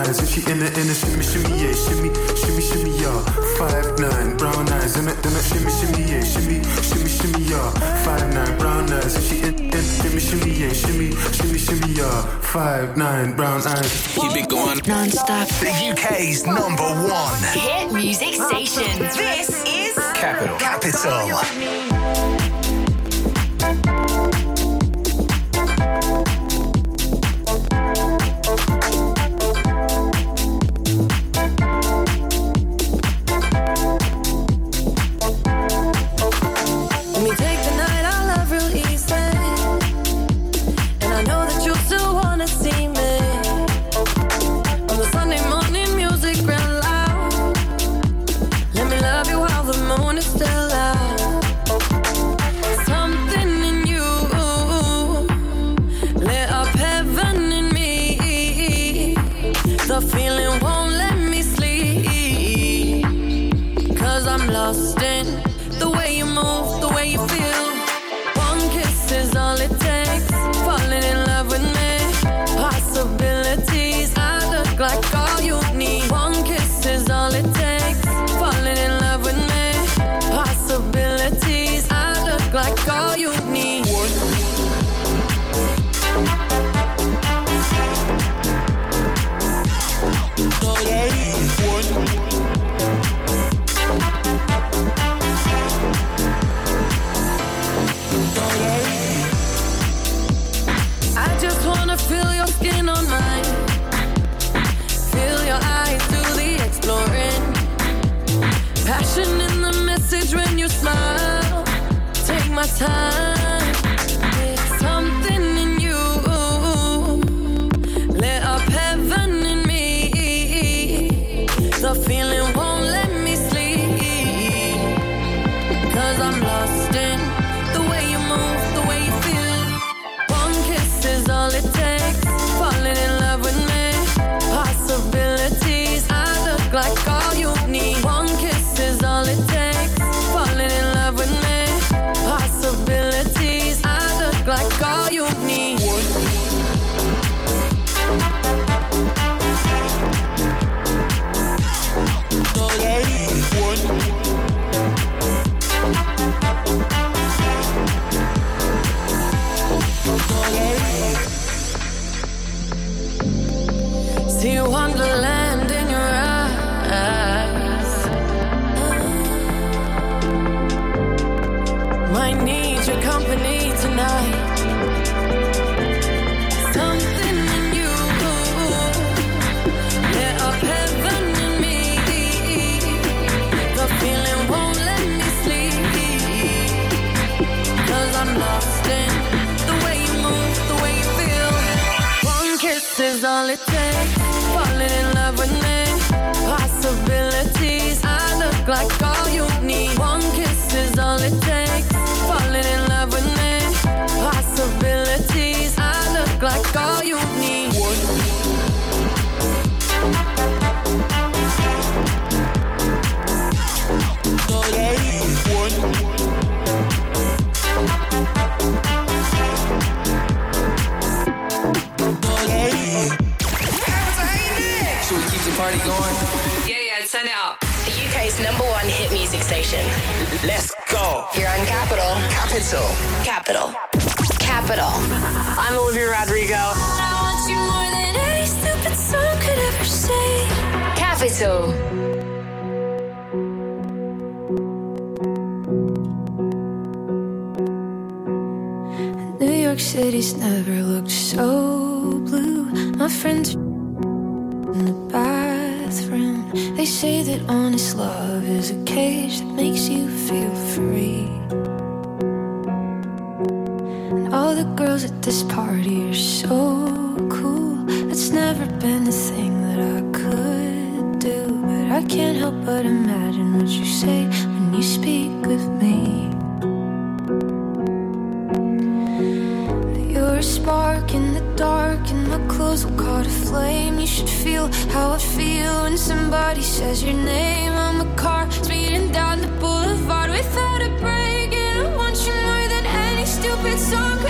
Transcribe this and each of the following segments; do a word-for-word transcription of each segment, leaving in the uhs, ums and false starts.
eyes, and she in the in the shimmy shimmy yeah, shimmy shimmy shimmy yeah. Five nine, brown eyes, and it and it shimmy shimmy yeah, shimmy shimmy shimmy yeah. Five nine, brown eyes, and she in in shimmy shimmy yeah, shimmy shimmy shimmy yeah. Five nine, brown eyes. Keep it going non-stop. The U K's number one hit music station. This is Capital. Capital.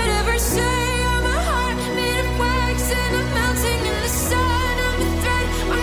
Stupid song could ever say I'm a heart made of wax and I'm melting in the sun. I'm a thread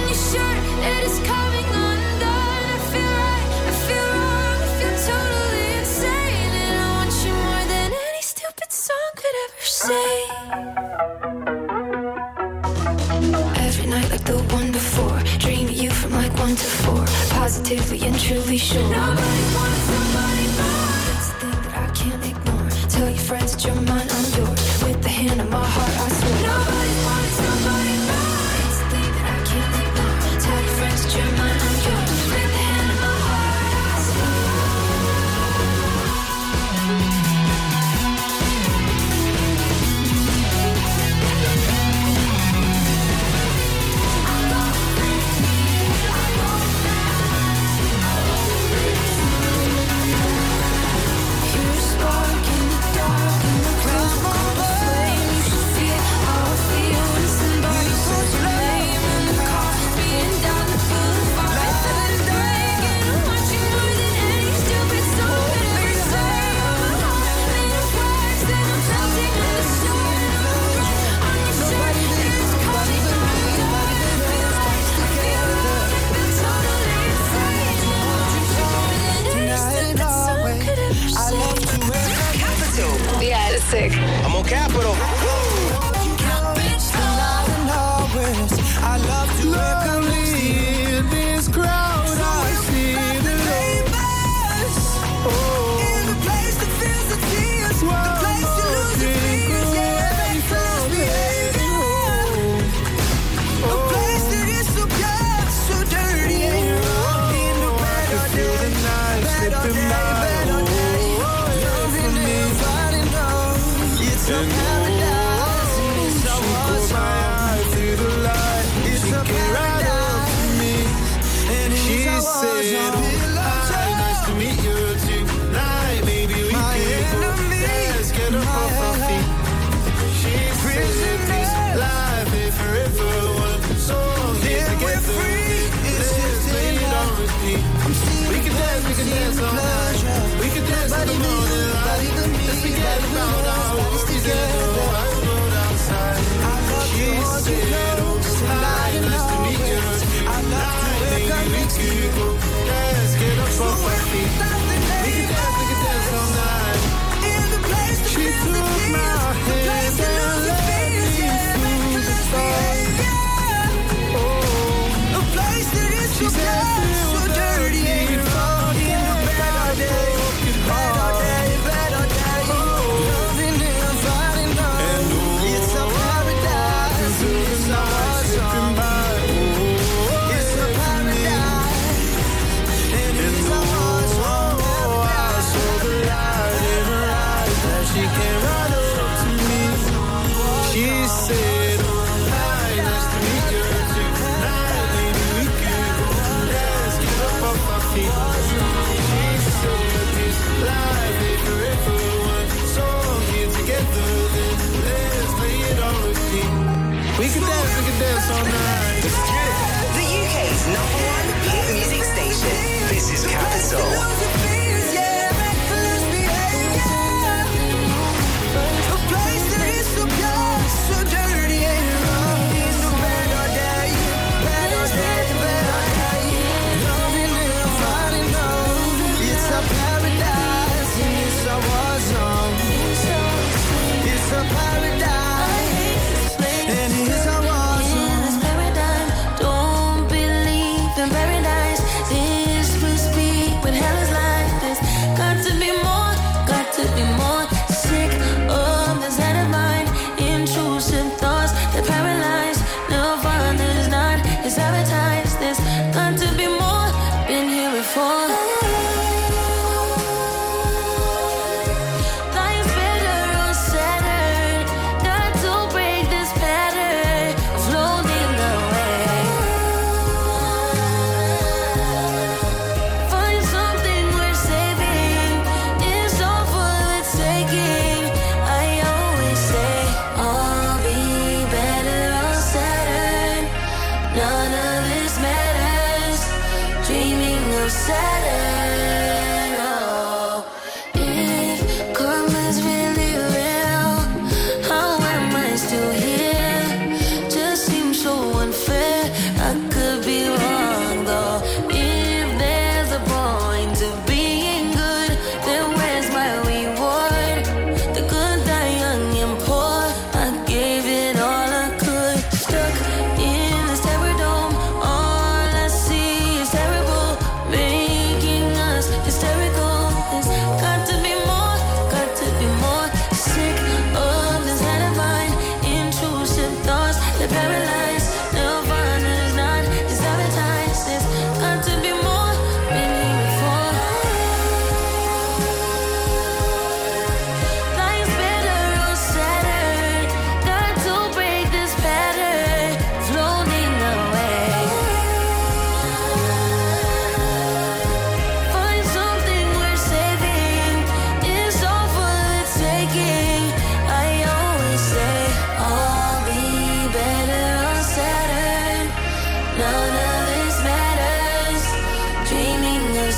every night like the one before. Dream of you from like one to four. Positively and truly sure. Nobody wants somebody more. It's a thing that I can't ignore. Tell your friends that you're mine, I'm yours. With the hand on my heart, I swear. Nobody wants somebody more. It's a thing that I can't ignore. Tell your friends that you're mine, I'm yours. With the hand on my heart, I swear. Sick. I'm on Capital. I love to welcome in this crowd. I see the neighbors. Oh, in the place that feels the tears. The place you lose your fears. Yeah, that first behavior. A place that is so pure, so dirty and wrong. In the bed all day, bed all day, bed all day. Loving and fighting on. It's a paradise. It's a was my eyes to the light. It's a paradise to me. And she said, hi, nice to meet you tonight. Maybe we can go dance, get up off our feet. She's prison this life, if forever one song. Here we're free. It's just laid on repeat. We can dance, we can dance all night. We can dance in the morning light. Let's forget about our worries and go out outside. She said, oh, hi, nice to meet you tonight. Maybe we could go dance, get up off our feet. We can dance, we can dance all night. She took my hand and led me through the stars. Oh, a place that is so dirty, so dirty and wrong. In the bed all day, bed all day, bed all day. Loving and fighting on. It's a paradise. It's a sipping by. It's a paradise. And it's a heart so paradise. I saw the light in her eyes that she came right up to me. She said, hi, nice to meet you tonight. Maybe we could go dance, get up off our feet. She said, this life ain't forever one song. Here together, then let's play it on repeat. We can dance, we can dance all night. The U K's number one hit music station. This is Capital. Paradise, this must be when hell is like this. Got to be more, got to be more. Sick of this head of mine, intrusive thoughts that paralyze. No fun is not, it's advertised. This got to be more, been here before. Life's better on Saturn. Got to break this pattern, floating away. Find something worth saving. It's all for the taking. I always say I'll be better on Saturn. None of this matters. Dreaming of Saturn. Oh, if karma's really real, how am I still here? Just seems so unfair. I could be wrong though. If there's a point to being good, then where's my reward? The good die young and poor. I gave it all I could. Stuck in paralyzed. Nirvana's not, it's advertised. It's got to be more than before. Life's better on Saturn. Got to break this pattern. Floating away. Find something worth saving. It's all for the taking. I always say I'll be better on Saturn. None of this matters. Dreaming of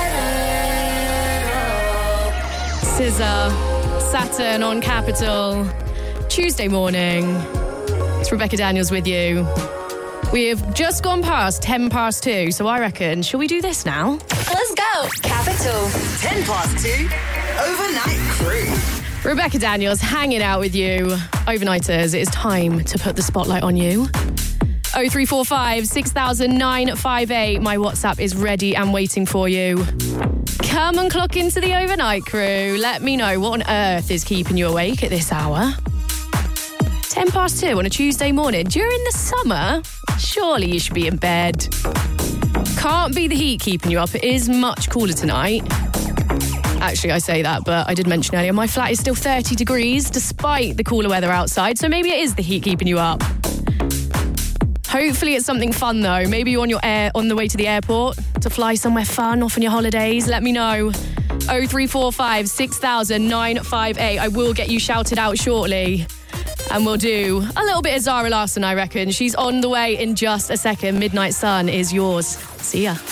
Saturn. S Z A, Saturn on Capital. Tuesday morning. It's Rebecca Daniels with you. We have just gone past ten past two, so I reckon, shall we do this now? Let's go. Capital, ten past two, overnight crew. Rebecca Daniels hanging out with you. Overnighters, it is time to put the spotlight on you. oh three four five, six thousand, nine five eight. My WhatsApp is ready and waiting for you. Come and clock into the overnight crew. Let me know what on earth is keeping you awake at this hour. ten past two on a Tuesday morning. During the summer, surely you should be in bed. Can't be the heat keeping you up. It is much cooler tonight. Actually, I say that, but I did mention earlier, my flat is still thirty degrees despite the cooler weather outside, so maybe it is the heat keeping you up. Hopefully it's something fun though. Maybe you're on your air on the way to the airport to fly somewhere fun off on your holidays. Let me know. oh three four five, six thousand, nine five eight. I will get you shouted out shortly. And we'll do a little bit of Zara Larsson, I reckon. She's on the way in just a second. Midnight Sun is yours. See ya.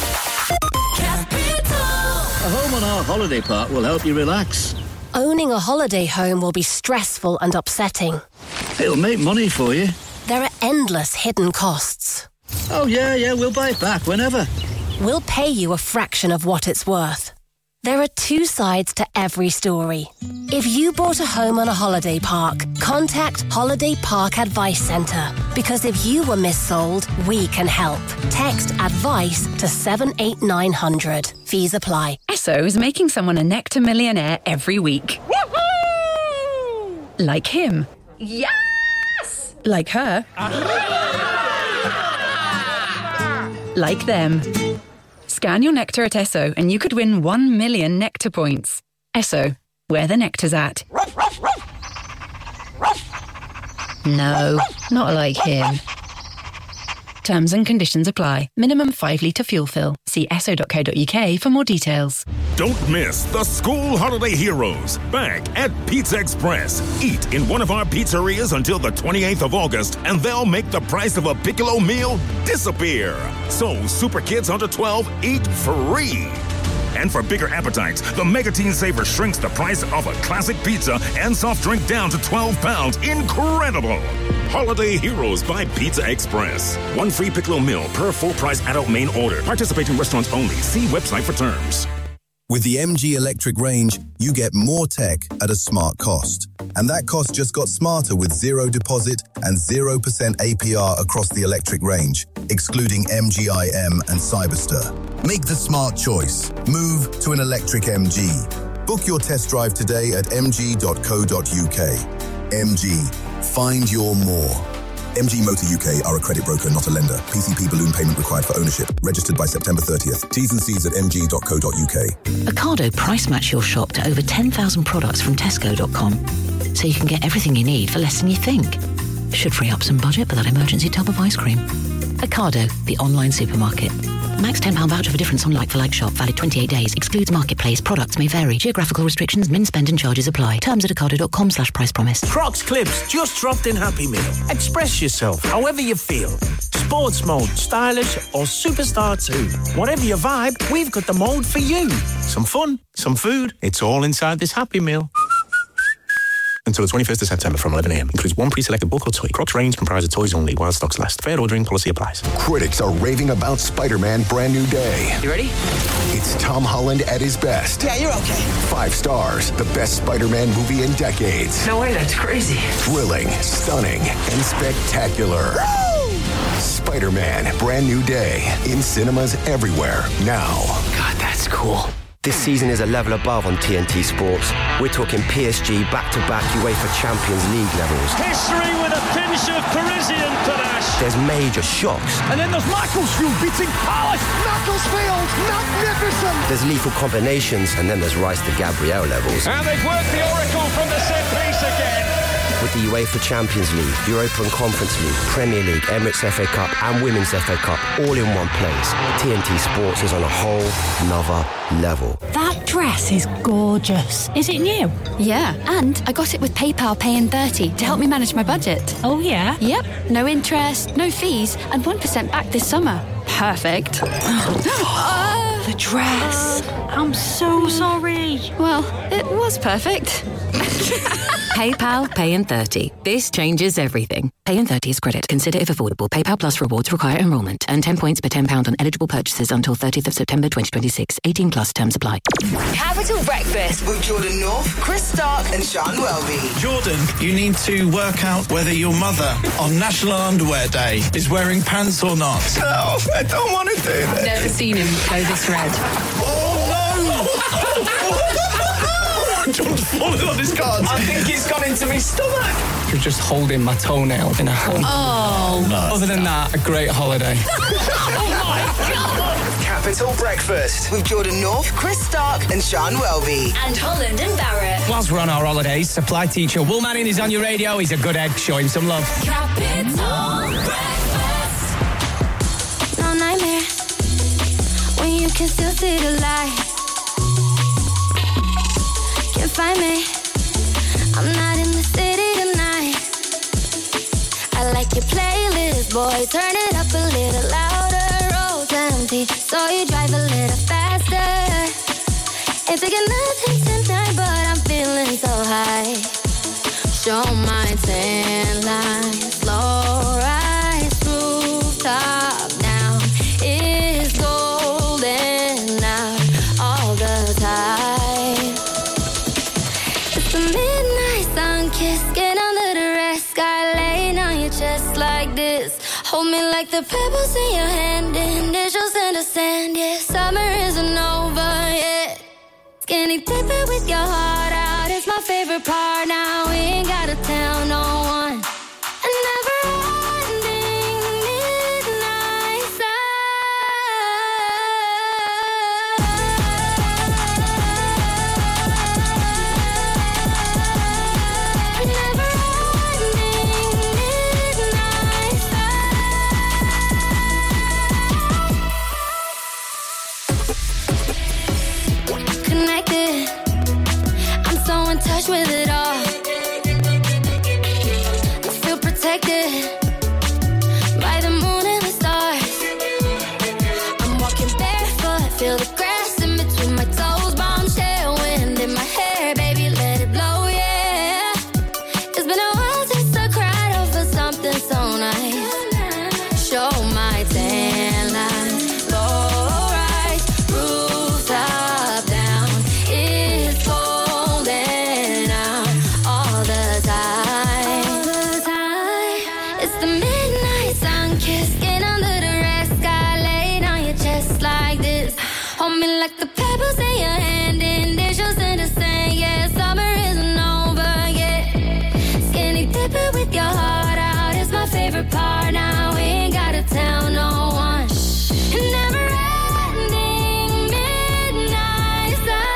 A home on our holiday park will help you relax. Owning a holiday home will be stressful and upsetting. It'll make money for you. There are endless hidden costs. Oh, yeah, yeah, we'll buy it back whenever. We'll pay you a fraction of what it's worth. There are two sides to every story. If you bought a home on a holiday park, contact Holiday Park Advice Centre. Because if you were missold, we can help. Text ADVICE to seven eight nine hundred. Fees apply. Esso is making someone a Nectar Millionaire every week. Woohoo! Like him. Yes! Like her. Like them. Scan your Nectar at Esso and you could win one million Nectar points. Esso, where the nectar's at. No, not like him. Terms and conditions apply. Minimum five litre fuel fill. See esso dot co dot uk for more details. Don't miss the School Holiday Heroes back at Pizza Express. Eat in one of our pizzerias until the twenty-eighth of August, and they'll make the price of a Piccolo meal disappear. So super kids under twelve eat free. And for bigger appetites, the Mega Teen Saver shrinks the price of a classic pizza and soft drink down to twelve pounds. Incredible! Holiday Heroes by Pizza Express. One free Piccolo meal per full-price adult main order. Participating restaurants only. See website for terms. With the M G Electric range, you get more tech at a smart cost. And that cost just got smarter with zero deposit and zero percent A P R across the electric range, excluding M G I M and Cyberster. Make the smart choice. Move to an electric M G. Book your test drive today at m g dot co dot u k. M G. Find your more. M G Motor U K are a credit broker, not a lender. P C P balloon payment required for ownership. Registered by September thirtieth. T's and C's at m g dot co dot u k. Ocado price match your shop to over ten thousand products from tesco dot com. So you can get everything you need for less than you think. Should free up some budget for that emergency tub of ice cream. Ocado, the online supermarket. Max ten pounds voucher for difference on like-for-like shop. Valid twenty-eight days. Excludes marketplace. Products may vary. Geographical restrictions, min spend and charges apply. Terms at ocado dot com slash price promise. Crocs Clips just dropped in Happy Meal. Express yourself however you feel. Sports mode, stylish or superstar too. Whatever your vibe, we've got the mode for you. Some fun, some food. It's all inside this Happy Meal. Until the twenty-first of September from eleven a m. Includes one pre-selected book or toy. Crocs range comprised of toys only while stocks last. Fair ordering policy applies. Critics are raving about Spider-Man Brand New Day. You ready? It's Tom Holland at his best. Yeah, you're okay. Five stars. The best Spider-Man movie in decades. No way, that's crazy. Thrilling, stunning, and spectacular. Woo! Spider-Man Brand New Day. In cinemas everywhere now. God, that's cool. This season is a level above on T N T Sports. We're talking P S G back-to-back UEFA Champions League levels. History with a pinch of charisma. Sean Panache. There's major shocks. And then there's Macclesfield beating Palace. Macclesfield, magnificent. There's lethal combinations, and then there's Rice to Gabriel levels. And they've worked the oracle from the set piece again. With the UEFA Champions League, Europa and Conference League, Premier League, Emirates F A Cup and Women's F A Cup all in one place, T N T Sports is on a whole nother level. That dress is gorgeous. Is it new? Yeah, and I got it with PayPal Pay in thirty to help me manage my budget. Oh, yeah? Yep, no interest, no fees, and one percent back this summer. Perfect. Oh, the dress. I'm so sorry. Well, it was perfect. PayPal Pay in thirty. This changes everything. Pay in thirty is credit. Consider if affordable. PayPal Plus rewards require enrolment. Earn ten points per ten pounds on eligible purchases until thirtieth of September twenty twenty-six. eighteen plus terms apply. Capital Breakfast with Jordan North, Chris Stark and Sean Welby. Jordan, you need to work out whether your mother on National Underwear Day is wearing pants or not. No, I don't want to do that. Never seen him go this red. Jordan's falling on his cards. I think it's gone into my stomach. You're just holding my toenail in a hand. Oh. No. Other than that, a great holiday. Oh, my God. Capital Breakfast with Jordan North, Chris Stark and Sean Welby. And Holland and Barrett. Whilst we're on our holidays, supply teacher Will Manning is on your radio. He's a good egg. Show him some love. Capital Breakfast. No nightmare when you can still see the light. Can't find me. I'm not in the city tonight. I like your playlist, boy. Turn it up a little louder. Roads empty, so you drive a little faster. Ain't taking nothing tonight, but I'm feeling so high. Show my tan line, slow rise, rooftop down. It's golden out all the time. It's the midnight sun kiss, get under the red sky, laying on your chest like this. Hold me like the pebbles in your hand, initials in the sand. Yeah, summer isn't over yet. Skinny dipping with your heart out is my favorite part. Now we ain't gotta tell no one. A never-ending midnight sun. Never-ending midnight sun. Connected, I'm so in touch with it all. I feel protected by the moon and the stars. I'm walking barefoot, feel the grass in between my toes. Bombshell wind in my hair, baby, let it blow, yeah. It's been a while since I cried over something so nice. Show my tan line, low rise, rooftop down. It's golden out all the time. All the time. It's the midnight sun kiss, get under the red sky, laid on your chest like this. Hold me like the pebbles in your hand, initials in the sand. Yeah, summer isn't over yet. Skinny dipping with your heart out is my favorite part. Now we ain't gotta tell no one. Never-ending midnight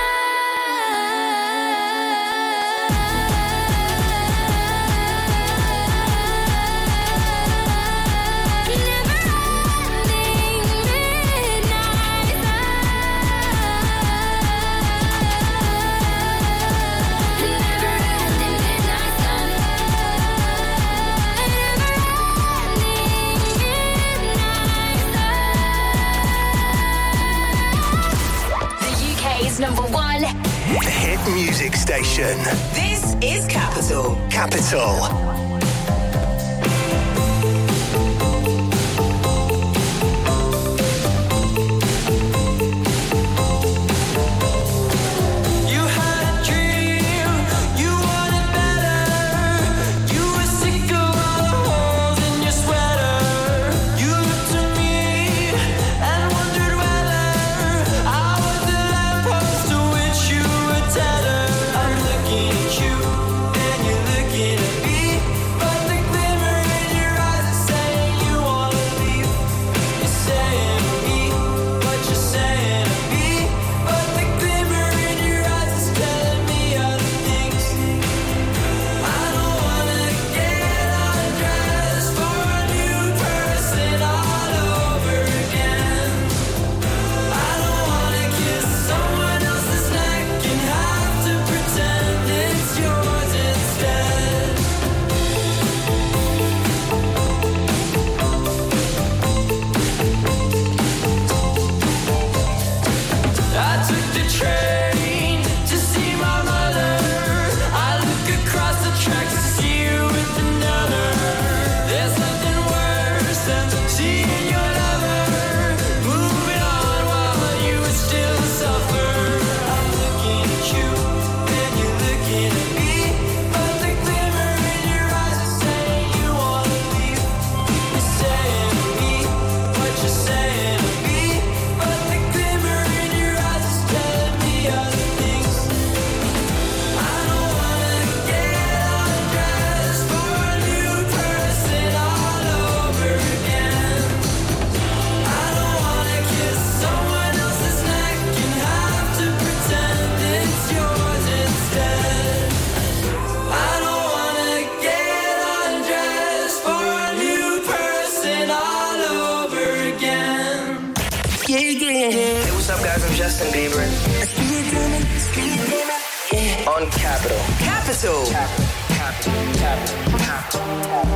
The U K's number one Hit music station. This is Capital. Capital. You had a dream, you wanted better. You were sick of all the holes in your sweater. You looked to me and wondered whether I was the lamppost to which you were tethered. I'm looking at you and you're looking at me. Justin Bieber. Speed demon, speed demon, yeah. On Capital. Capital. Capital. Capital. Capital.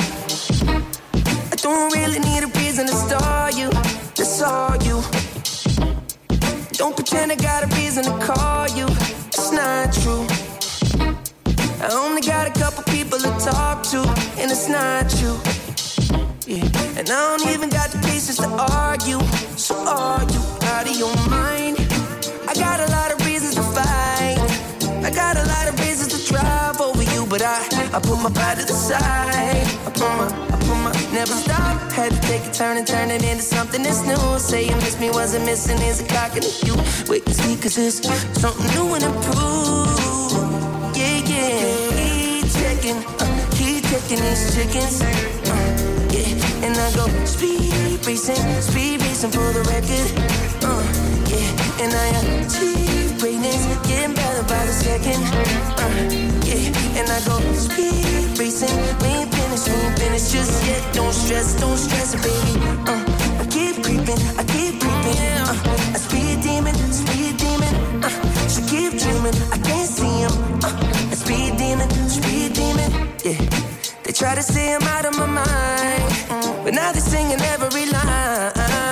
I don't really need a reason to star you. That's all you. Don't pretend I got a reason to call you. It's not true. I only got a couple people to talk to, and it's not you. Yeah. And I don't even got the patience to argue. So are you out of your mind? I got a lot of reasons to fight. I got a lot of reasons to drive over you, but I, I put my pride to the side. I put my, I put my, never stop. Had to take a turn and turn it into something that's new. Say you miss me, wasn't missing, is a cock in the you. Wait and see, cause it's something new and improved. Yeah, yeah. Keep checking, uh, keep checking these chickens. Uh, yeah, and I go speed racing, speed racing for the record. Uh, yeah, and I am cheap greatness, getting better by the second. Uh, yeah, and I go speed racing, we ain't finished, we ain't finished just yet. Don't stress, don't stress it, baby. Uh, I keep creeping, I keep creeping. Uh, a speed demon, speed demon. Uh, she keep dreaming, I can't see him. Uh, a speed demon, speed demon. Yeah, they try to say I'm out of my mind, but now they're singing every line.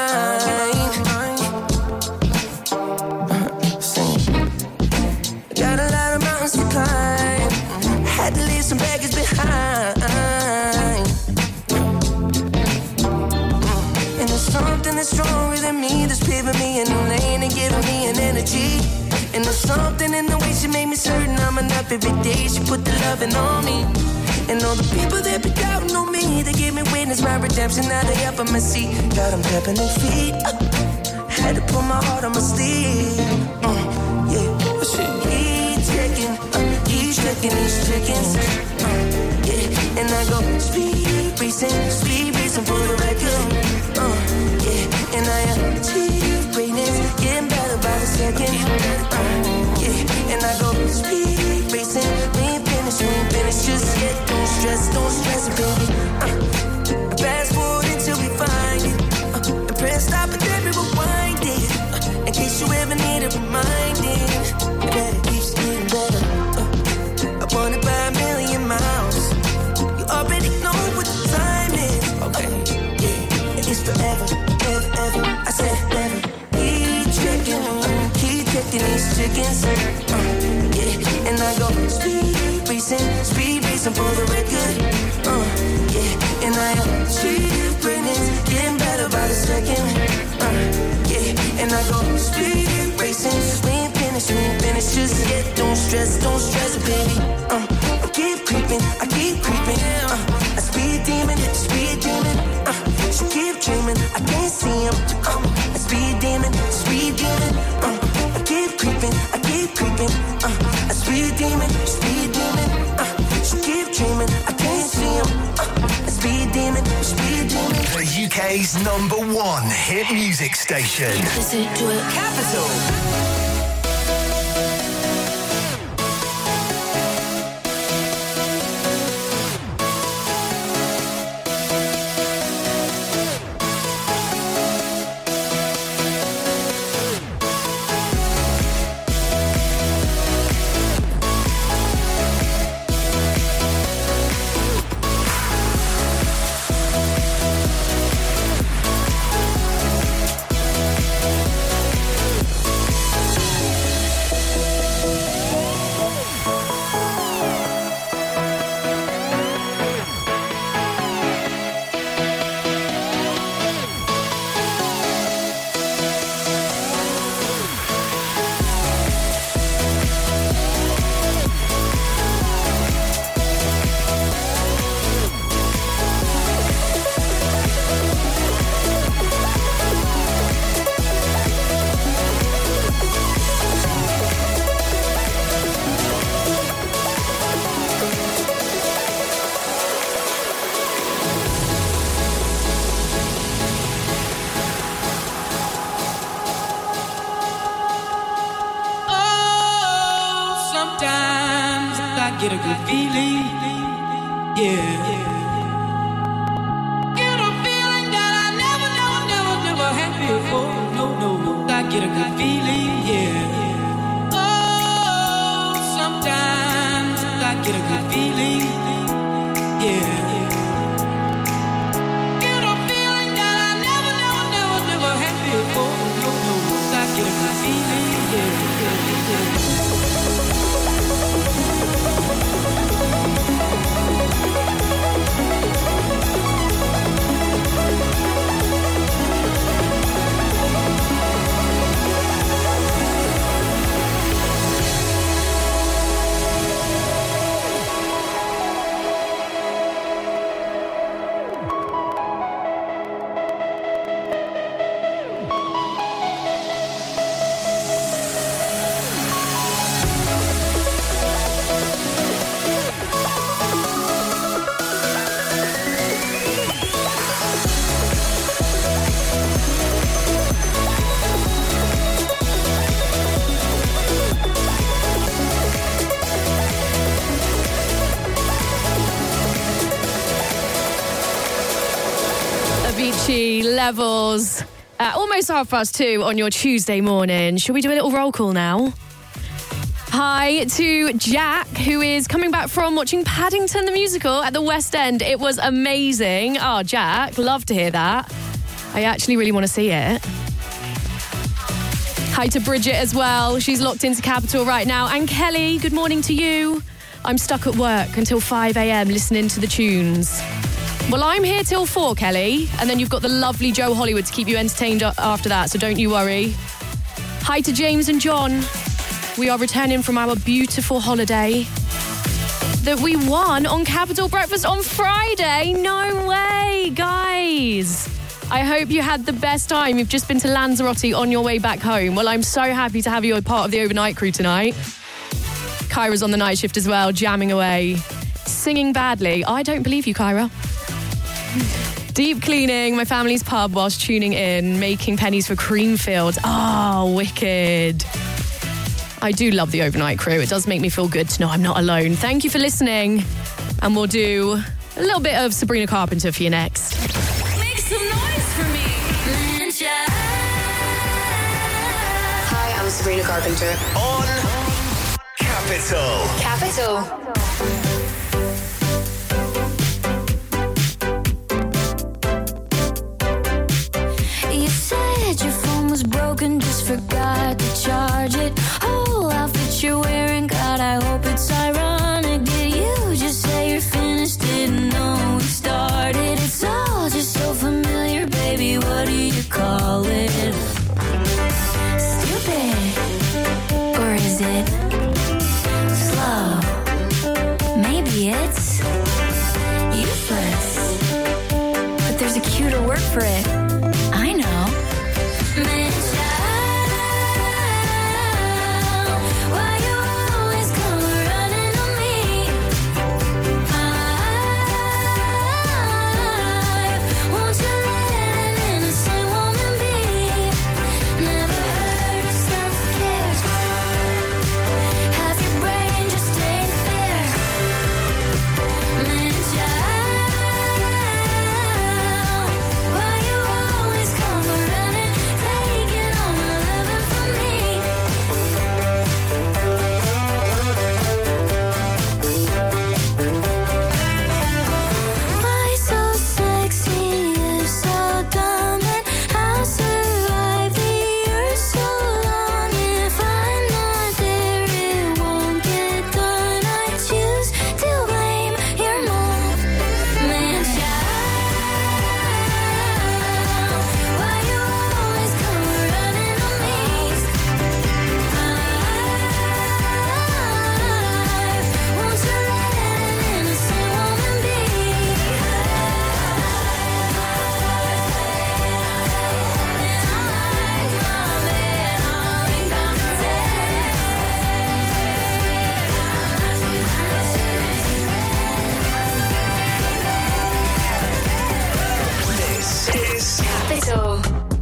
Got a lot of mountains to climb. Had to leave some baggage behind. And there's something that's stronger than me that's paving me a new lane and giving me an energy. And there's something in the way she made me certain I'm enough every day. She put the loving on me. And all the people that be doubting on me, they gave me witness my redemption. Now they up on my seat. Got them tapping their feet. Uh, had to put my heart on my sleeve. Uh, yeah, shit. Checking, uh, he's checking these chickens. Uh, yeah, and I go speed racing, speed racing for the record. Uh, yeah, and I am cheap greatness, getting better by the second. Uh, yeah, and I go speed racing, we ain't finished, we ain't finished just yet. Don't stress, don't stress it, baby. Uh, fast forward until we find it. Uh, and press stop and then we rewind it. Uh, in case you ever need a reminding. That it keeps getting better. Uh, I want it by a million miles. You already know what the time is. Okay, yeah, and it's forever, ever, ever. I said never. Keep checking, uh, keep checking these chickens. Uh, yeah, and I go speed racing, speed racing for the record. Uh, yeah, and I am speed greatness, getting better by the second. Uh, yeah, and I go speed racing, we ain't finished, we ain't finished just yet. Don't stress, don't stress it, baby. Uh, I keep creeping, I keep creeping. Uh, a speed demon, speed demon. Uh, she keep dreaming, I can't see him. Uh, a speed demon, speed demon. Uh, I keep creeping, I keep creeping. Uh, a speed demon, speed demon. Uh, she keep dreaming, I can't see him. Uh, a speed demon, speed demon. The U K's number one hit music station. Listen to it. Capital. get a good feeling, yeah. Get a feeling that I never, never, never, never had before. No, no, no. I get a good feeling. Avicii, Levels, at almost half past two on your Tuesday morning. Shall we do a little roll call now? Hi to Jack, who is coming back from watching Paddington the musical at the West End. It was amazing. Oh, Jack, love to hear that. I actually really want to see it. Hi to Bridget as well. She's locked into Capital right now. And Kelly, good morning to you. I'm stuck at work until five a.m. listening to the tunes. Well, I'm here till four, Kelly. And then you've got the lovely Joe Hollywood to keep you entertained after that, so don't you worry. Hi to James and John. We are returning from our beautiful holiday that we won on Capital Breakfast on Friday. No way, guys. I hope you had the best time. You've just been to Lanzarote on your way back home. Well, I'm so happy to have you a part of the overnight crew tonight. Kyra's on the night shift as well, jamming away. Singing badly. I don't believe you, Kyra. Deep cleaning my family's pub whilst tuning in, making pennies for Creamfields. Oh, wicked. I do love the overnight crew. It does make me feel good to know I'm not alone. Thank you for listening. And we'll do a little bit of Sabrina Carpenter for you next. Make some noise for me. Hi, I'm Sabrina Carpenter. On Capital. Capital. You said your phone was broken, just forgot to charge it. Whole outfit you're wearing, God, I hope it's ironic. Did you just say you're finished? Didn't know we started. It's all just so familiar, baby. What do you call it? Stupid, or is it slow? Maybe it's useless, but there's a cuter word for it. I know. Man, child, why you always come running on me? I want you let an innocent woman be. Never heard of self-care. Half your brain just ain't fair. Man, child, why you always come running, taking all my loving from me? Why so sexy, you're so dumb, and I'll survive the earth so long. If I'm not there, it won't get done. I choose to blame your mom. Man, child, why you always come running on me? I want to let an innocent woman be. This is Capital.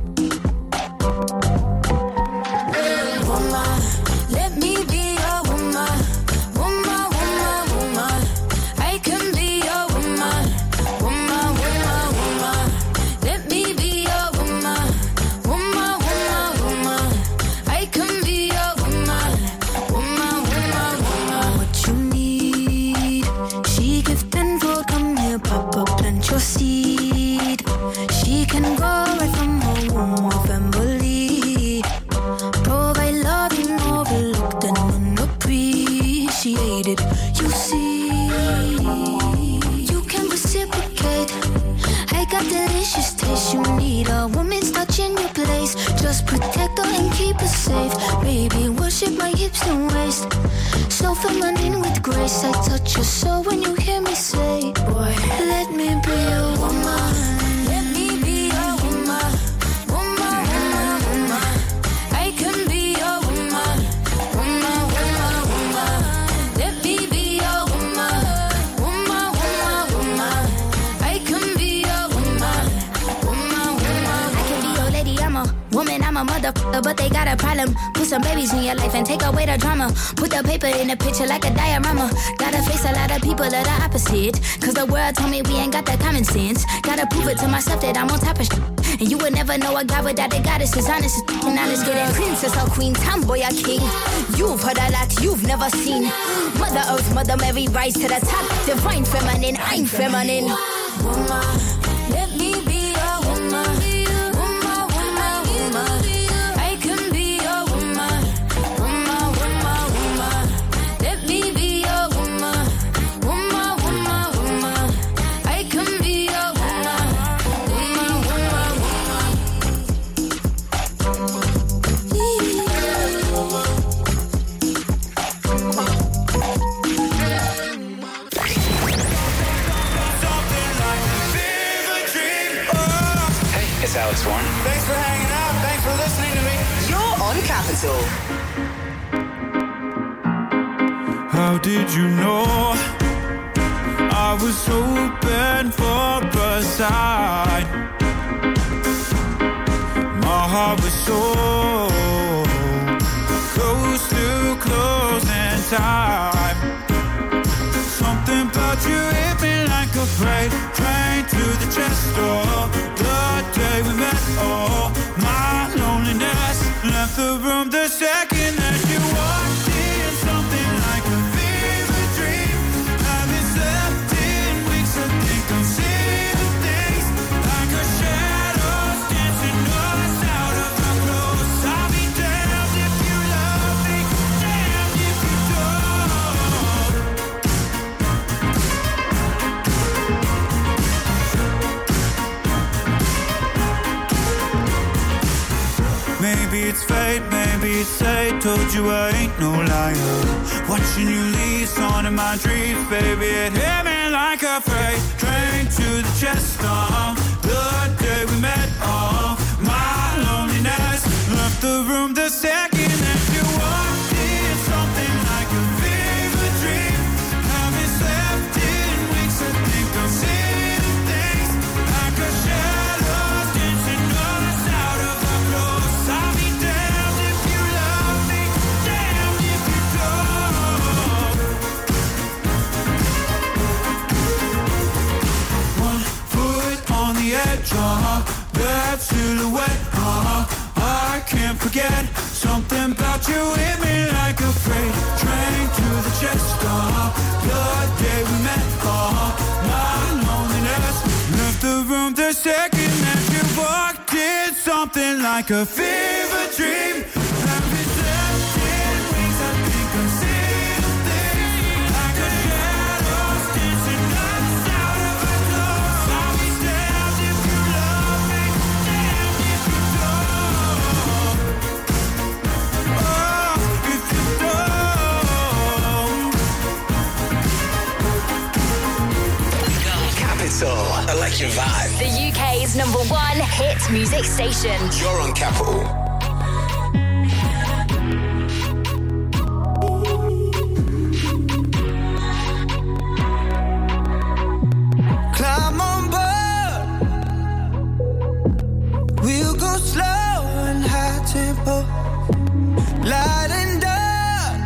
Woman, let me be a woman. Woman, woman, woman. I can be a woman. Woman, woman, woman. Let me be a woman. Woman, woman, woman. I can be a woman. Woman, woman, woman. What you need? She give tenfold, come here, Papa, plant your seed. She can go right from her womb of family. Provide love you overlooked and unappreciated. You see, you can reciprocate. I got delicious taste. You need a woman's touch in your place. Just protect her and keep her safe. Baby, worship my hips and waist. So feminine with grace. I touch your soul when you hear me say, boy, let me be a woman. Let me be a woman. Woman, woman, woman. I can be a woman. Woman, woman, woman. Let me be a woman. Woman, woman, woman. I can be a woman. Woman, woman, woman. I can be your lady, I'm a woman, I'm a a motherfucker, but they got a problem. Put some babies in your life and take away the drama. Put the paper in the picture like a diorama. Gotta face a lot of people that are opposite. Cause the world told me we ain't got that common sense. Gotta prove it to myself that I'm on top of shit. And you would never know a guy without a goddess is honest as f***ing honest. Get it, princess or queen, tomboy or king. You've heard a lot you've never seen. Mother Earth, Mother Mary, rise to the top. Divine feminine, I'm feminine. Woman, let me be a woman. Woman, woman, woman. I can be a woman. Woman, woman, woman. Let me be a woman. Woman, woman, woman. I can be a woman. Woman, woman, woman. It's Alex Warren. Thanks for hanging out. Thanks for listening to me. You're on Capital. How did you know I was hoping for a sign? My heart was so close to closing time. Something about you hit me like a freight train to the chest door. The day we met, oh, my loneliness left the room the second that you walked in. Something like a fever dream. Haven't slept in weeks. I think I'm seeing things like a shadow dancing us out of our clothes. I'll be damned if you love me, damned if you Maybe it's fate, maybe it's fate. Told you I ain't no liar. Watching you leave on in my dreams, baby. It hit me like a freight train to the chest. Uh, the day we met, oh, my loneliness left the room the second that you walked in. Something like a fever dream. Haven't slept in weeks. I think I'm seeing things like a shadow dancing us out of our clothes. I'll be damned if you love me, damned if you don't. One foot on the edge, uh-huh. That silhouette, uh-huh. I can't forget. Something about you hit me like a freight train to the chest, uh-huh. The day we met, uh-huh. My loneliness left the room the second that you walked in. Something like a fever dream. Haven't slept in weeks. I think I'm seeing things like a shadow dancing us out of our clothes. I'll be damned if you love me, damned if you don't. Oh, if you don't. Capital. I like your vibe. The U K's number one hit music station. You're on Capital. Climb on board. We'll go slow and high tempo. Light and dark.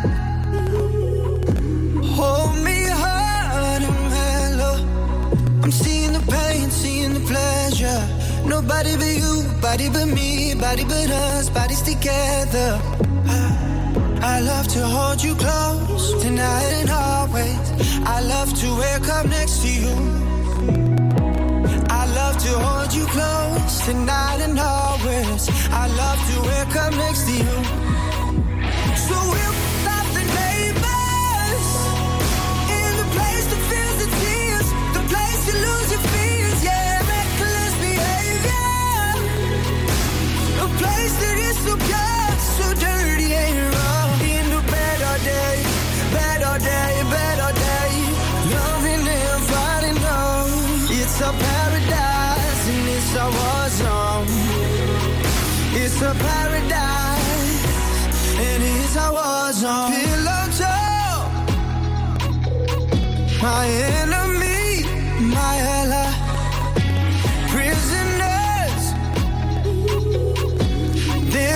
Hold me hard and mellow. I'm seeing the pain, seeing the pleasure. Nobody but you, body but me, body but us, bodies together. I, I love to hold you close, tonight and always. I love to wake up next to you. I love to hold you close, tonight and always. I love to wake up next to you. So we'll stop the neighbors in the place that feels the tears, the place you lose your fears, yeah. Reckless behavior, a place that is so pure, so dirty and raw. In the bed all day, bed all day, bed all day, loving and fighting on. It's a paradise and it's a war zone. It's a paradise and it's a war zone. Pillow talk, my enemy, my ally. Prisoners, they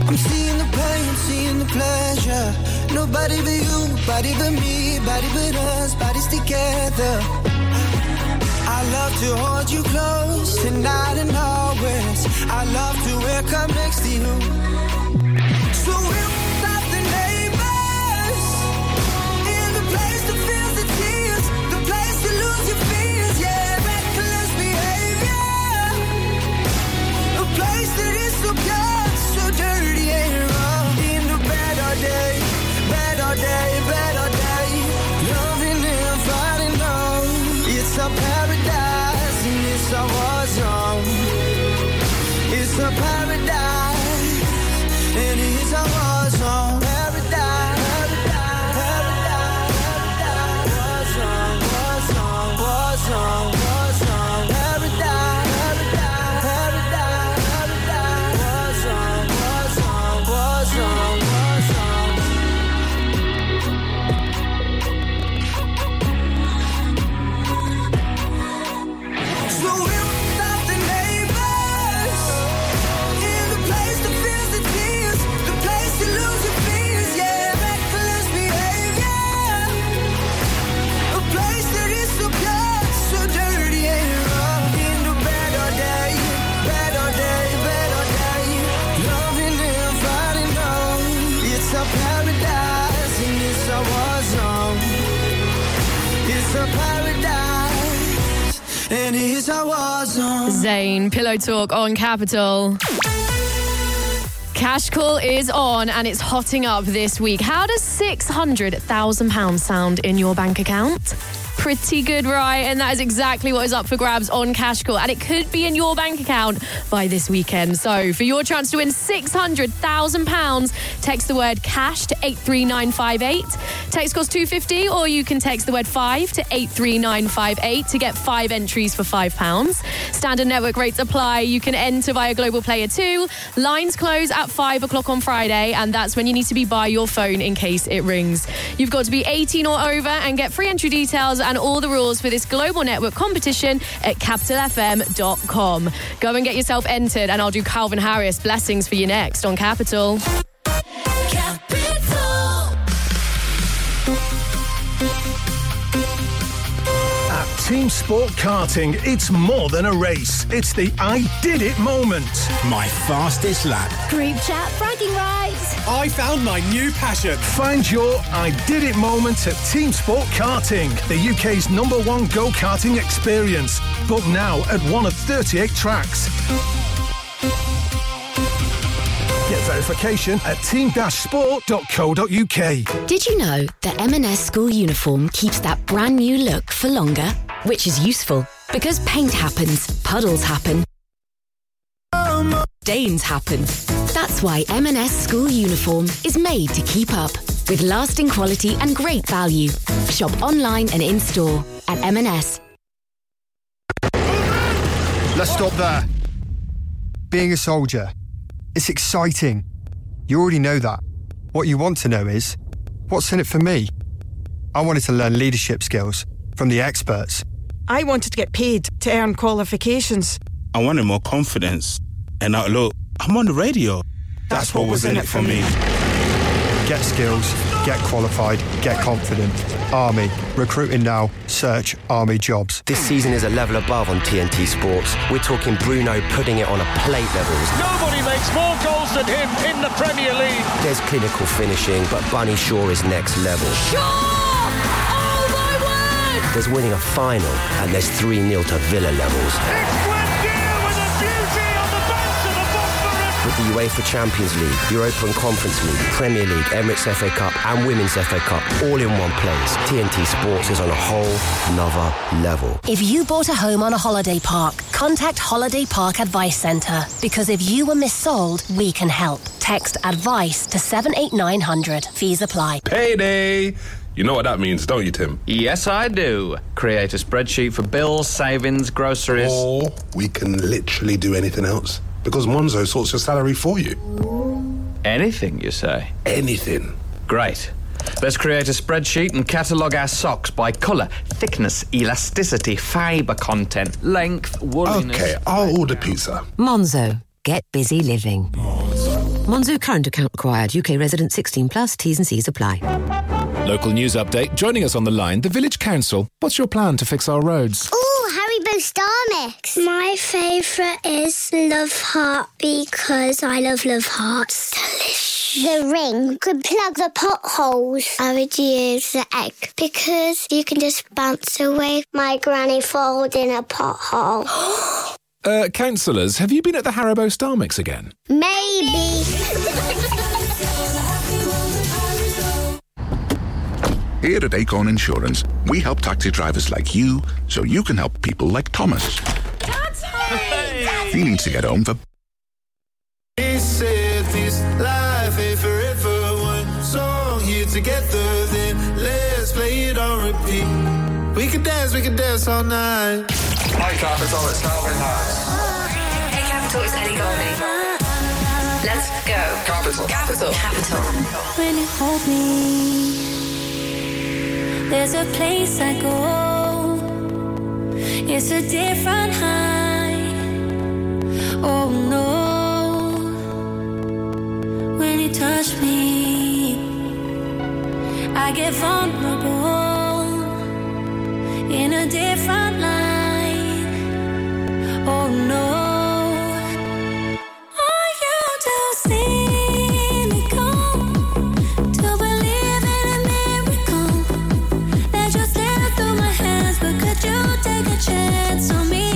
I'm seeing the pain, seeing the pleasure. Nobody but you, nobody but me, body but us, bodies together. I love to hold you close tonight and always. I love to wake up next to you. So we'll stop the neighbors in the place that feels the tears, the place to lose your fears, yeah, reckless behavior. A place that is so pure, so dirty and wrong. In the bed all day, bed all day, bed all day, loving and fighting on. It's a paradise and it's a war zone. It's a paradise and it's a war zone. Paradise, paradise, paradise, war zone, war zone, war zone, war zone. Paradise, paradise, paradise, paradise, war zone, war zone, war zone, war zone. So we'll stop the neighbors in the place that feels the tears, the place to lose your fears, yeah, reckless behavior. A place that is so pure, so dirty and wrong. In the bed all day, bed all day, bed all day, loving and fighting on. It's a paradise and it's a war zone. It's a paradise and it's a war zone. Zayn, Pillow Talk on Capital. Cash Call is on and it's hotting up this week. How does six hundred thousand pounds sound in your bank account? Pretty good, right? And that is exactly what is up for grabs on Cash Call. And it could be in your bank account by this weekend. So for your chance to win six hundred thousand pounds, text the word cash to eight three nine five eight. Text costs two pounds fifty, or you can text the word five to eight three nine five eight to get five entries for five pounds. Standard network rates apply. You can enter via Global Player two. Lines close at five o'clock on Friday, and that's when you need to be by your phone in case it rings. You've got to be eighteen or over and get free entry details and all the rules for this global network competition at capital f m dot com. Go and get yourself entered, and I'll do Calvin Harris Blessings for you next on Capital. At Team Sport Karting, it's more than a race. It's the I did it moment. My fastest lap. Group chat bragging rights. I found my new passion. Find your I did it moment at Team Sport Karting, the U K's number one go-karting experience. Book now at one of thirty-eight tracks. Get verification at team sport dot co dot u k. Did you know that M and S school uniform keeps that brand new look for longer? Which is useful, because paint happens, puddles happen, stains happen. That's why M and S school uniform is made to keep up, with lasting quality and great value. Shop online and in-store at M and S. Let's stop there. Being a soldier, it's exciting. You already know that. What you want to know is, what's in it for me? I wanted to learn leadership skills from the experts. I wanted to get paid to earn qualifications. I wanted more confidence. And now, look, I'm on the radio. That's, That's what, what was in it for me. Get skills, get qualified, get confident. Army. Recruiting now. Search Army jobs. This season is a level above on T N T Sports. We're talking Bruno putting it on a plate levels. Nobody makes more goals than him in the Premier League. There's clinical finishing, but Bunny Shaw is next level. Shaw! Oh my word! There's winning a final, and there's three nil to Villa levels. It's Buendia with a beauty on the banks of the Bosphorus. With the UEFA Champions League, Europa and Conference League, Premier League, Emirates F A Cup and Women's F A Cup all in one place, T N T Sports is on a whole nother level. If you bought a home on a holiday park, contact Holiday Park Advice Centre, because if you were missold, we can help. Text ADVICE to seven eight nine hundred. Fees apply. Payday! You know what that means, don't you, Tim? Yes, I do. Create a spreadsheet for bills, savings, groceries. Or we can literally do anything else, because Monzo sorts your salary for you. Anything, you say? Anything. Great. Let's create a spreadsheet and catalogue our socks by colour, thickness, elasticity, fibre content, length, wooliness... OK, I'll order pizza. Monzo. Get busy living. Monzo. Monzo current account required. U K resident sixteen plus. T's and C's apply. Local news update. Joining us on the line, the Village Council. What's your plan to fix our roads? Ooh, Haribo Star Mix. My favourite is Love Heart because I love Love Hearts. Delicious. The ring could plug the potholes. I would use the egg because you can just bounce away. My granny falls in a pothole. Uh, councillors, have you been at the Haribo Star Mix again? Maybe. Here at Acorn Insurance, we help taxi drivers like you so you can help people like Thomas. Hey. He needs to get home for... He said this life ain't forever. One song here together, then let's play it on repeat. We can dance, we can dance all night. Hi Capital, it's Calvin Harris. Hey Capital, it's Ellie Golding. Let's go. Capital. Capital. Capital. When you hold me, there's a place I go. It's a different high. Oh no. When you touch me, I get vulnerable in a different light. Oh no. Are you to see me go? To believe in a miracle that just slid through my hands, but could you take a chance on me?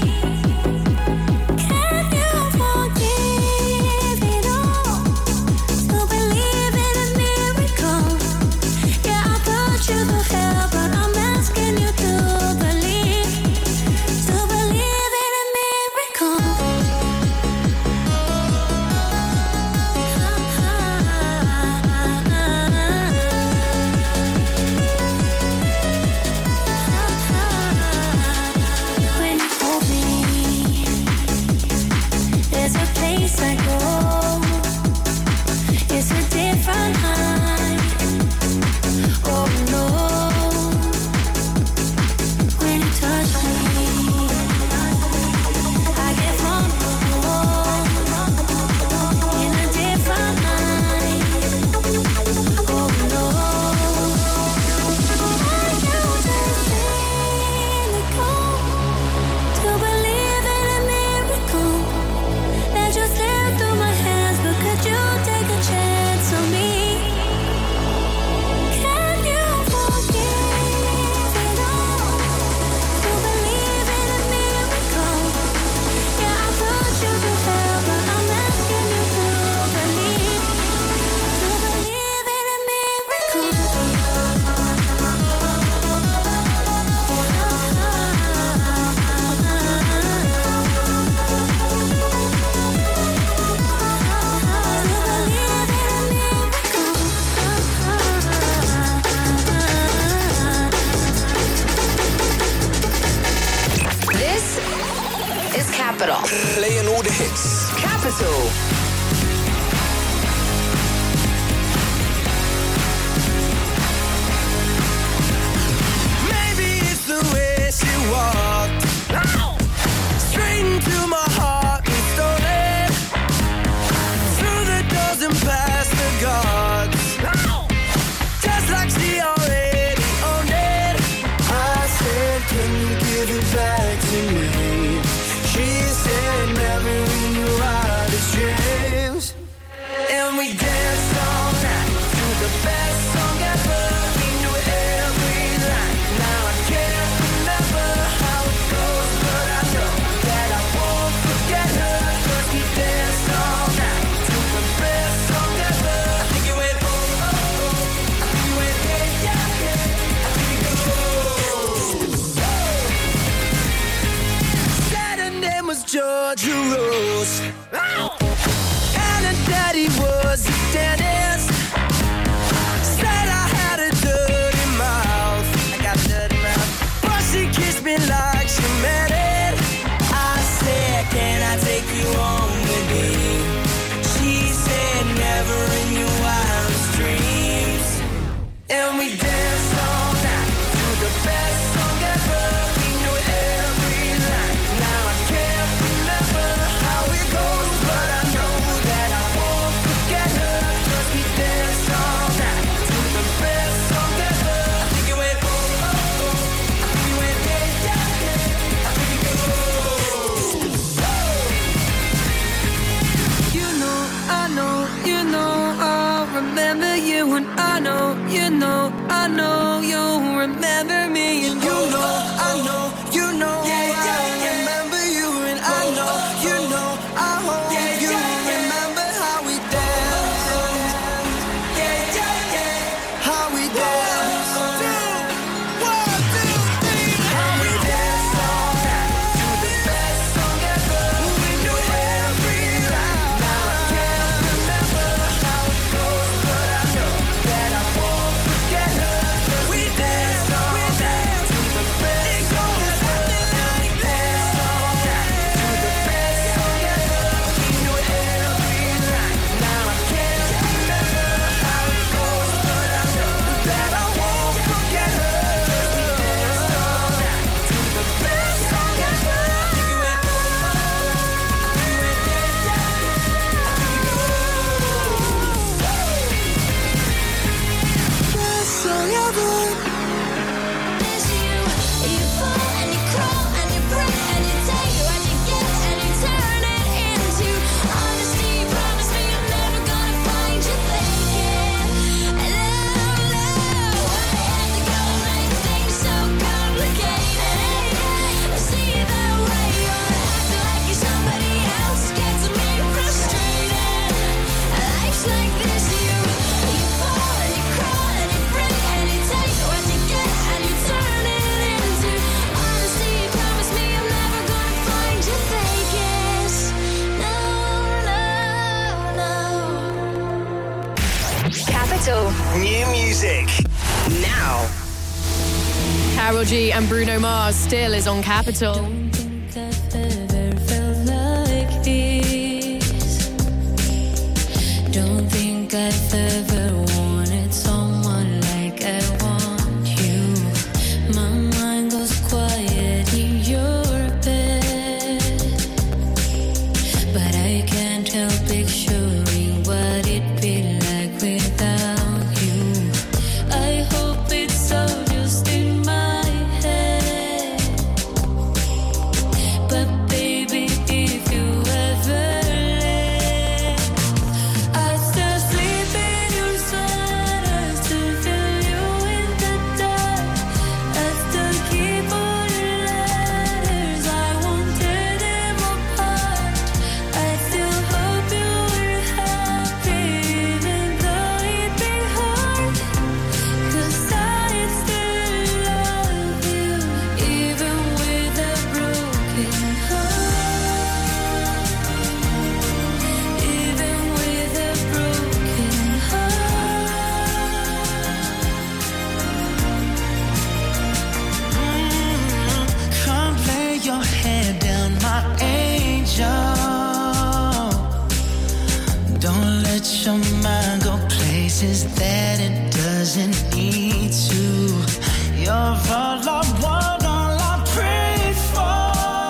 Can you forgive it all? To believe in a miracle. Yeah, I'll put you through hell, but I'm asking you to believe, to believe in a miracle. When you hold me, there's a place I go. It's a different high. Oh no. When you touch me, I get vulnerable in a different light. Oh no. Are you just cynical to believe in a miracle that just slipped through my hands? But could you take a chance on me? Can you forgive it all? To believe in a miracle. Yeah, I put you through hell, but I'm asking you to believe, to believe in a This is Capital. Playing all the hits. Capital. Maybe it's the way she walked straight into my heart and stole it through the doors and past the guards, just like she already owned it. I said, can you give it back to me? She said, never in your wildest dreams. And we danced all night to the best song ever. We knew every line. Now I can't remember how it goes, but I know that I won't forget her. 'Cause we danced all night to the best song ever. I think you went oh oh oh. I think you went yeah yeah yeah. I think you go. Said her name was Georgia Rose, and her daddy was a dentist. Said I had a dirty mouth. I got a dirty mouth. But she kissed me like she meant it. I said, can I take you home with me? She said, never in your wildest dreams. And we danced all night to the best song ever. We knew every line. Now I can't remember how it goes, but I know that I won't know, I know you'll remember me. And you know, I know, you know, yeah, yeah, I remember you. And I know, you know, I hope yeah, you yeah, remember yeah. how we danced. Yeah, yeah, yeah. How we danced. One, two, one, two, three. How we danced all night to the best song ever. We knew every line. Now I can't remember how it goes, but I know that I won't forget her. We danced all night to the best song ever. We danced all night to the best song ever. We knew every line. Now I can't remember how it goes, but I know that I won't forget her. We danced all night to the best song ever. You went best song ever. It's you. You fall and you crawl and you break and you take what you get and you turn it into honesty. Promise me I'm never gonna find you faking. Love, love. Why have to go make things so complicated? I see you that way. You're acting like you're somebody else. Gets me frustrated. Life's like this. You, you fall and you crawl and you break and you take what you get and you turn it into honesty. Promise me I'm never gonna find you fakest. No, no, no. Capital. New music. Now. Karol G and Bruno Mars still is on Capital. Ever felt like this? Don't think I've ever wanted someone like I want you. My mind goes quiet in your bed, but I can't help picturing what it'd be like without you. I hope it's all just in my head, but baby, if you ever left, I'd still sleep in your side. I'd still feel you in the dark. I'd still keep all your letters. I won't tear them apart. I'd still hope you were happy, even though it'd be hard. 'Cause I'd still love you, even with a broken heart. Even with a broken Come lay your head down, my angel. Don't let your mind go places that it doesn't need to. You're all I want, all I pray for.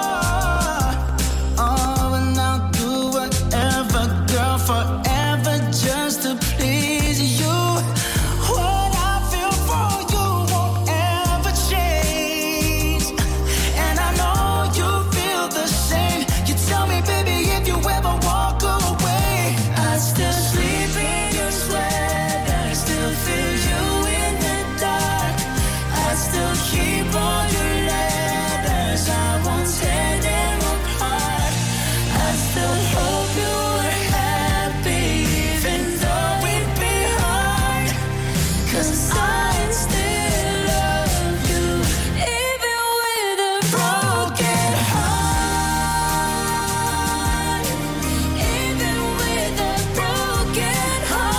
Oh, and I'll do whatever, girl, forever just to please you. What I feel for you won't ever change. And I know you feel the same. You tell me, baby, if you ever walk away, I still sleep in your sweat. I still feel you in the dark. I still keep all your letters. I won't tear them apart. I still hope you were happy, even though it'd be hard. 'Cause I still love you, even with a broken heart. Even with a broken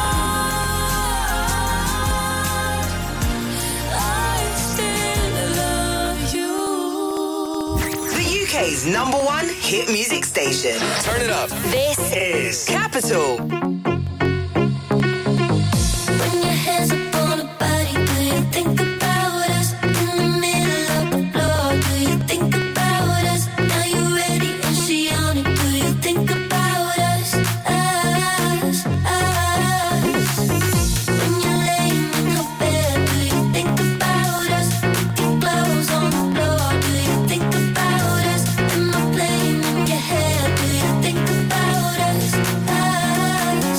heart, I still love you. The U K's number one hit music station. Turn it up. This is Capital. When your hands up on a body, do you think about us? In the middle of the floor, do you think about us? Now you're ready and she on it, do you think about us? Us, us. When you're laying in your bed, do you think about us? With your clothes on the floor, do you think about us? Am I playing in your head, do you think about us? Us.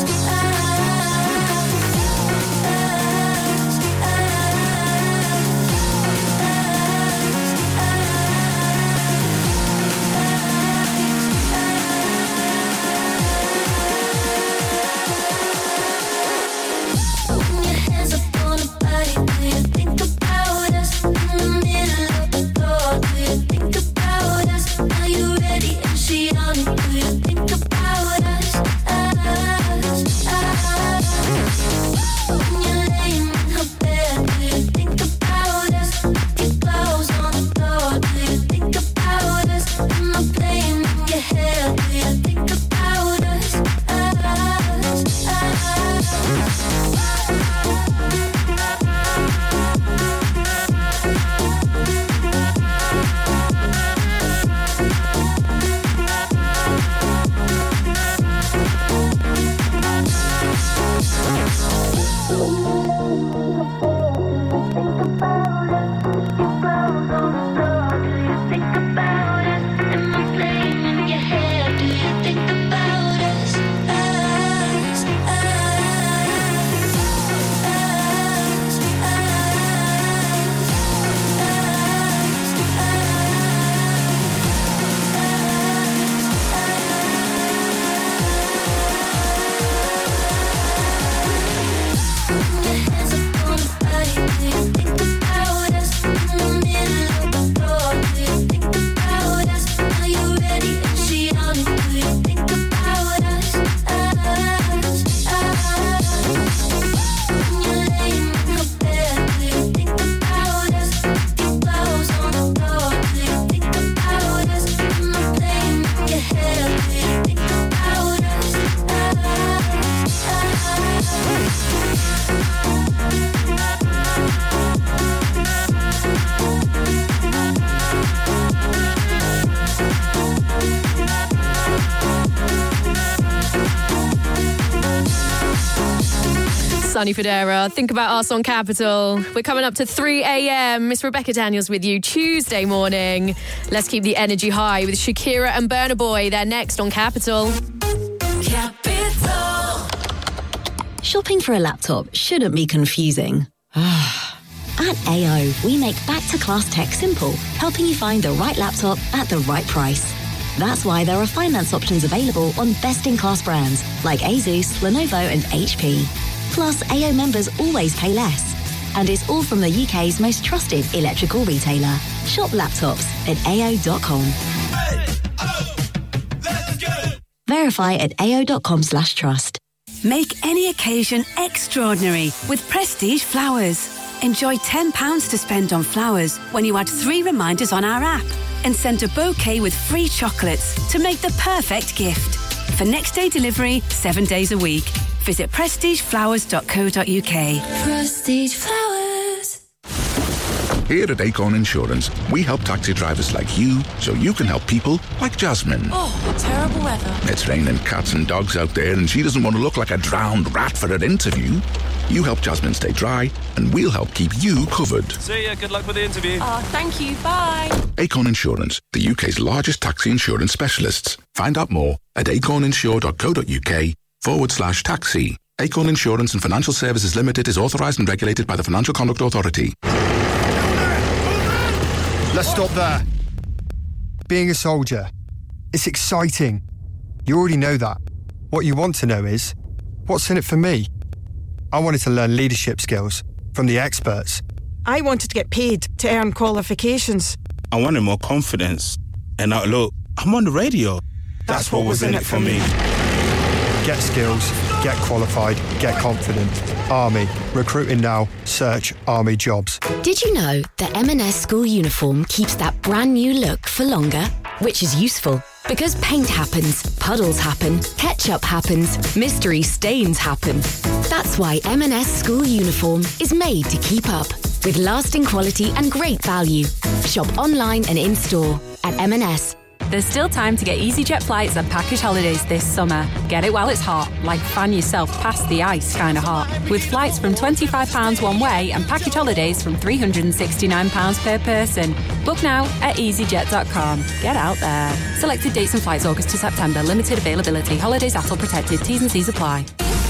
Sonny Fodera. Think about us on Capital. We're coming up to three a.m. Miss Rebecca Daniels with you Tuesday morning. Let's keep the energy high with Shakira and Burna Boy. They're next on Capital. Capital. Shopping for a laptop shouldn't be confusing. At A O, we make back-to-class tech simple, helping you find the right laptop at the right price. That's why there are finance options available on best-in-class brands like ASUS, Lenovo and H P. Plus, A O members always pay less. And it's all from the U K's most trusted electrical retailer. Shop laptops at A O dot com. Verify at A O dot com slash trust. Make any occasion extraordinary with Prestige Flowers. Enjoy ten pounds to spend on flowers when you add three reminders on our app and send a bouquet with free chocolates to make the perfect gift. For next day delivery, seven days a week. Visit prestige flowers dot co dot uk. Prestige Flowers. Here at Acorn Insurance, we help taxi drivers like you so you can help people like Jasmine. Oh, terrible weather. It's raining cats and dogs out there and she doesn't want to look like a drowned rat for her interview. You help Jasmine stay dry and we'll help keep you covered. See ya, good luck with the interview. Oh, thank you, bye. Acorn Insurance, the U K's largest taxi insurance specialists. Find out more at acorninsure dot co dot uk forward slash taxi. Acorn Insurance and Financial Services Limited is authorised and regulated by the Financial Conduct Authority. Let's stop there. Being a soldier, it's exciting. You already know that. What you want to know is, what's in it for me? I wanted to learn leadership skills from the experts. I wanted to get paid to earn qualifications. I wanted more confidence. And now, look, I'm on the radio. That's, That's what, what was in it for me. Get skills, get qualified, get confident. Army. Recruiting now. Search Army jobs. Did you know the M and S school uniform keeps that brand new look for longer? Which is useful because paint happens, puddles happen, ketchup happens, mystery stains happen. That's why M and S school uniform is made to keep up with lasting quality and great value. Shop online and in-store at M and S. There's still time to get EasyJet flights and package holidays this summer. Get it while it's hot, like fan yourself past the ice kind of hot. With flights from twenty-five pounds one way and package holidays from three hundred sixty-nine pounds per person. Book now at easyjet dot com. Get out there. Selected dates and flights August to September. Limited availability. Holidays A T L protected. T's and C's apply.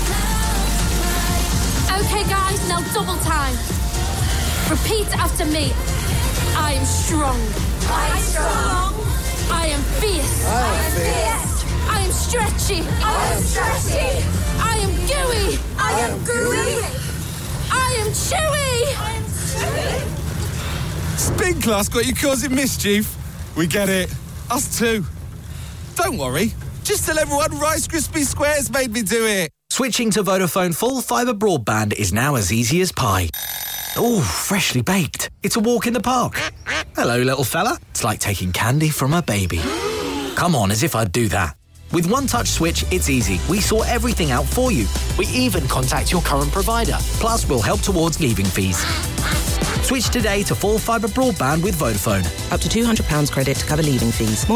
Okay guys, now double time. Repeat after me. I am strong. I am strong. I am fierce. I am fierce. I am stretchy. I am stretchy. I am gooey. I am gooey. I am chewy. I am chewy. Spin class got you causing mischief. We get it. Us too. Don't worry. Just tell everyone Rice Krispie Squares made me do it. Switching to Vodafone full fibre broadband is now as easy as pie. Oh, freshly baked. It's a walk in the park. Hello, little fella. It's like taking candy from a baby. Come on, as if I'd do that. With One Touch Switch, it's easy. We sort everything out for you. We even contact your current provider. Plus, we'll help towards leaving fees. Switch today to full fibre broadband with Vodafone. Up to two hundred pounds credit to cover leaving fees. More